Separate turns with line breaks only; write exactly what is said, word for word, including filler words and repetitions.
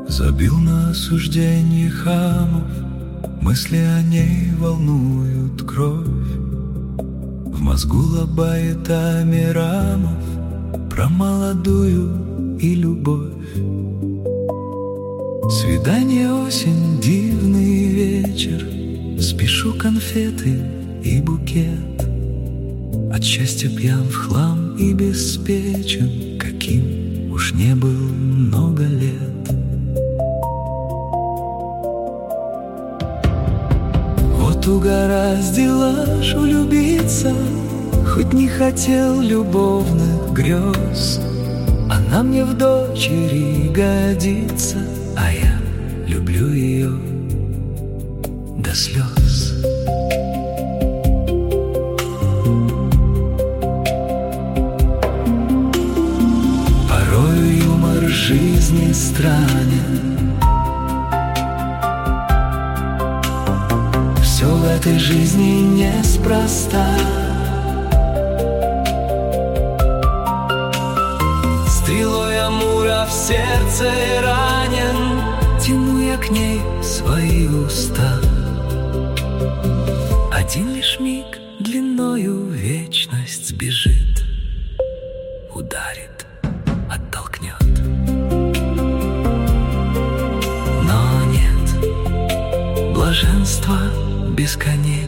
Забил на осужденье хамов, мысли о ней волнуют кровь. В мозгу лобает Амирамов про молодую и любовь. Свидание, осень, дивный вечер, спешу конфеты и букет. От счастья пьян в хлам и беспечен, каким уж не был много лет. Вот угораздило ж влюбиться, хоть не хотел любовных грез. Она мне в дочери годится, а я люблю ее до слез. Порою юмор жизни странен, все в этой жизни неспроста. Стрелой Амура в сердце ранен, тяну я к ней свои уста. Один лишь миг длиною вечность сбежит, ударит, оттолкнет. Но нет блаженства бесконечно.